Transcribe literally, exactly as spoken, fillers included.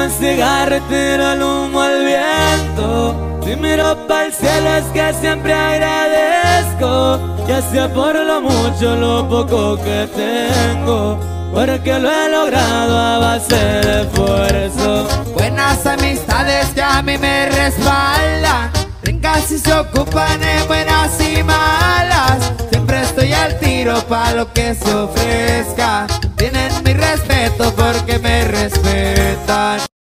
un cigarro y tiro el humo al viento. Si miro para el cielo es que siempre agradezco, ya sea por lo mucho o lo poco que tengo, porque lo he logrado a base de esfuerzo. Buenas amistades que a mí me respaldan, casi se ocupan en buenas y malas. Siempre estoy al tiro pa' lo que se ofrezca. Tienen mi respeto porque me respetan.